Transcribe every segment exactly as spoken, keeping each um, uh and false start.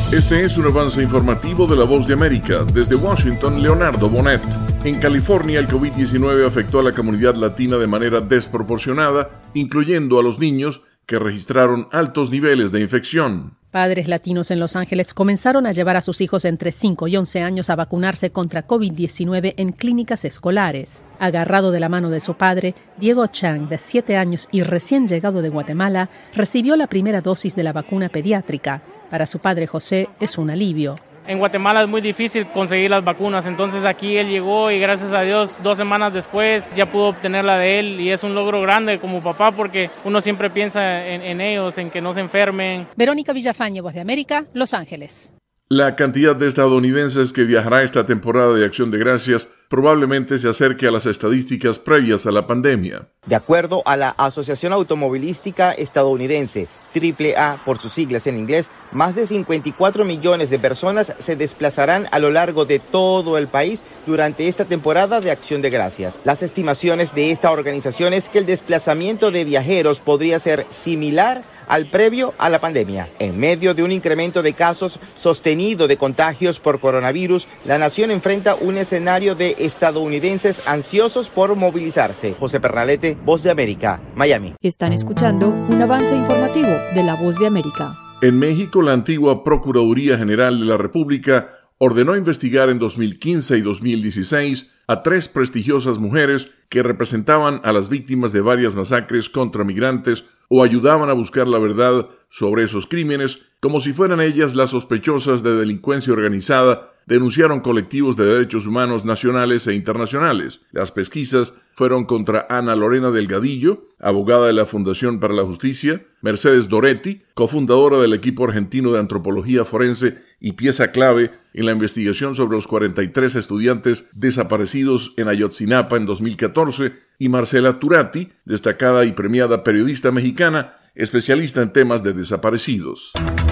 Este es un avance informativo de La Voz de América. Desde Washington, Leonardo Bonet. En California, el COVID diecinueve afectó a la comunidad latina de manera desproporcionada, incluyendo a los niños, que registraron altos niveles de infección. Padres latinos en Los Ángeles comenzaron a llevar a sus hijos entre cinco y once años a vacunarse contra COVID diecinueve en clínicas escolares. Agarrado de la mano de su padre, Diego Chang, de siete años y recién llegado de Guatemala, recibió la primera dosis de la vacuna pediátrica. Para su padre José es un alivio. En Guatemala es muy difícil conseguir las vacunas, entonces aquí él llegó y gracias a Dios dos semanas después ya pudo obtener la de él y es un logro grande como papá porque uno siempre piensa en, en ellos, en que no se enfermen. Verónica Villafañe, Voz de América, Los Ángeles. La cantidad de estadounidenses que viajará esta temporada de Acción de Gracias probablemente se acerque a las estadísticas previas a la pandemia. De acuerdo a la Asociación Automovilística Estadounidense, triple A por sus siglas en inglés, más de cincuenta y cuatro millones de personas se desplazarán a lo largo de todo el país durante esta temporada de Acción de Gracias. Las estimaciones de esta organización es que el desplazamiento de viajeros podría ser similar al previo a la pandemia. En medio de un incremento de casos sostenido de contagios por coronavirus, la nación enfrenta un escenario de estadounidenses ansiosos por movilizarse. José Pernalete, Voz de América, Miami. Están escuchando un avance informativo de La Voz de América. En México, la antigua Procuraduría General de la República ordenó investigar en dos mil quince y dos mil dieciséis a tres prestigiosas mujeres que representaban a las víctimas de varias masacres contra migrantes o ayudaban a buscar la verdad sobre esos crímenes, como si fueran ellas las sospechosas de delincuencia organizada, denunciaron colectivos de derechos humanos nacionales e internacionales. Las pesquisas fueron contra Ana Lorena Delgadillo, abogada de la Fundación para la Justicia, Mercedes Doretti, cofundadora del equipo argentino de antropología forense y pieza clave en la investigación sobre los cuarenta y tres estudiantes desaparecidos en Ayotzinapa en dos mil catorce, y Marcela Turati, destacada y premiada periodista mexicana, especialista en temas de desaparecidos.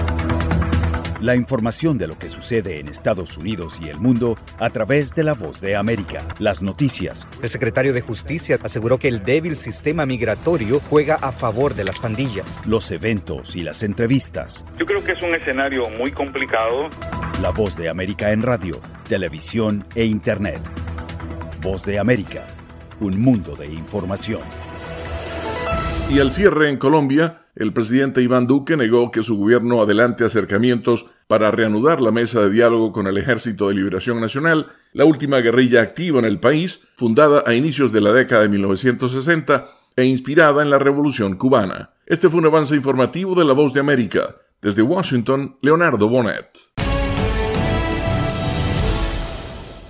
La información de lo que sucede en Estados Unidos y el mundo a través de La Voz de América. Las noticias. El secretario de Justicia aseguró que el débil sistema migratorio juega a favor de las pandillas. Los eventos y las entrevistas. Yo creo que es un escenario muy complicado. La Voz de América en radio, televisión e internet. Voz de América, un mundo de información. Y al cierre en Colombia, el presidente Iván Duque negó que su gobierno adelante acercamientos para reanudar la mesa de diálogo con el Ejército de Liberación Nacional, la última guerrilla activa en el país, fundada a inicios de la década de mil novecientos sesenta e inspirada en la Revolución Cubana. Este fue un avance informativo de La Voz de América. Desde Washington, Leonardo Bonet.